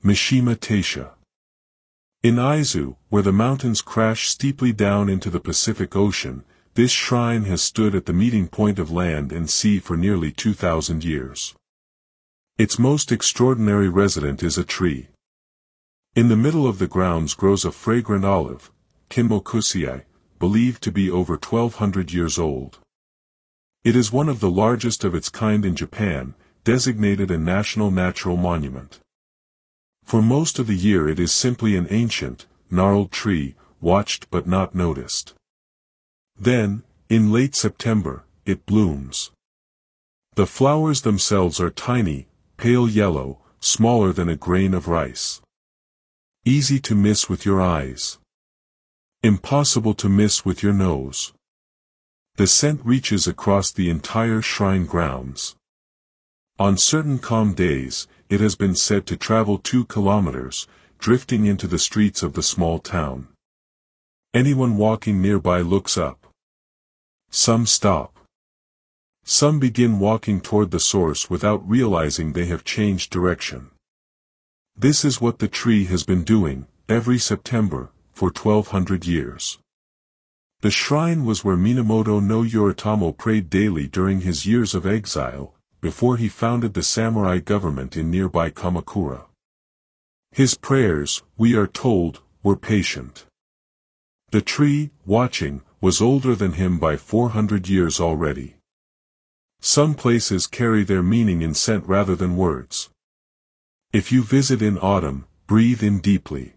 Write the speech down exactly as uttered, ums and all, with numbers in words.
Mishima Taisha. In Aizu, where the mountains crash steeply down into the Pacific Ocean, this shrine has stood at the meeting point of land and sea for nearly two thousand years. Its most extraordinary resident is a tree. In the middle of the grounds grows a fragrant olive, Kinmokusei, believed to be over twelve hundred years old. It is one of the largest of its kind in Japan, designated a national natural monument. For most of the year it is simply an ancient, gnarled tree, watched but not noticed. Then, in late September, it blooms. The flowers themselves are tiny, pale yellow, smaller than a grain of rice. Easy to miss with your eyes. Impossible to miss with your nose. The scent reaches across the entire shrine grounds. On certain calm days, it has been said to travel two kilometers, drifting into the streets of the small town. Anyone walking nearby looks up. Some stop. Some begin walking toward the source without realizing they have changed direction. This is what the tree has been doing, every September, for twelve hundred years. The shrine was where Minamoto no Yoritomo prayed daily during his years of exile, before he founded the samurai government in nearby Kamakura. His prayers, we are told, were patient. The tree, watching, was older than him by four hundred years already. Some places carry their meaning in scent rather than words. If you visit in autumn, breathe in deeply.